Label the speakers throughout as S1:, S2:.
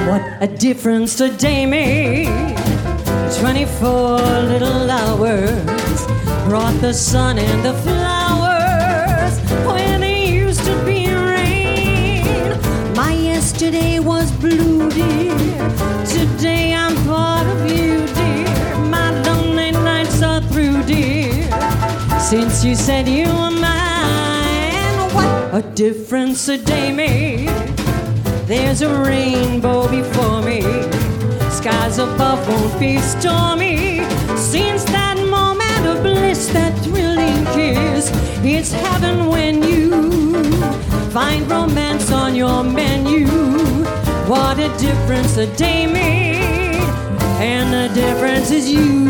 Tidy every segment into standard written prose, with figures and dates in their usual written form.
S1: What a difference today made. 24 little hours brought the sun and the flowers where there used to be rain. My yesterday was blue, dear. Today I'm part of you, dear. My lonely nights are through, dear. Since you said you were mine, what a difference a day made. There's a rainbow before me. Skies above won't be stormy. Since that moment of bliss, that thrilling kiss, it's heaven when you find romance on your menu. What a difference a day made, and the difference is you.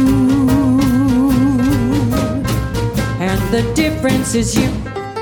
S1: And the difference is you.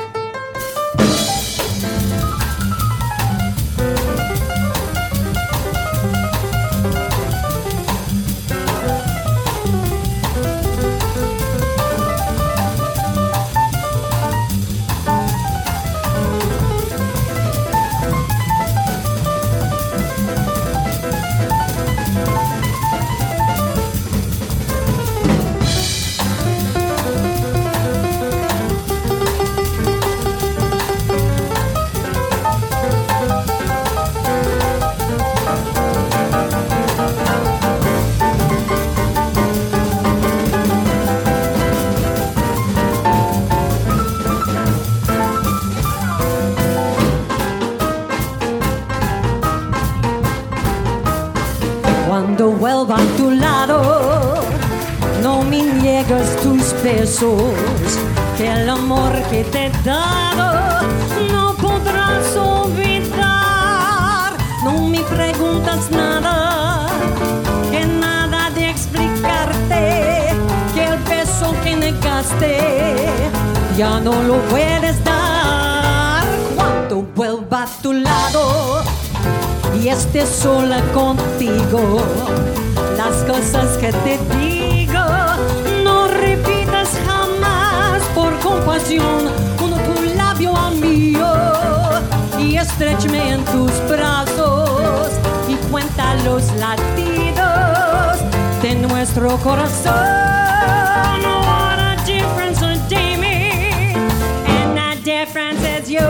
S1: Cuando vuelva a tu lado, no me niegues tus besos, que el amor que te he dado no podrás olvidar. No me preguntas nada, que nada de explicarte, que el beso que negaste ya no lo puedes dar. Cuando vuelva a tu lado y estés sola contigo, las cosas que te digo no repitas jamás. Por compasión, uno tu labio al mío y estréchame en tus brazos y cuenta los latidos de nuestro corazón. What a difference a day made, and that difference is you.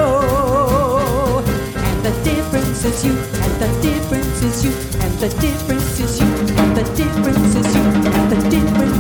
S1: The difference is you, and the difference is you, and the difference is you, and the difference is you, and the difference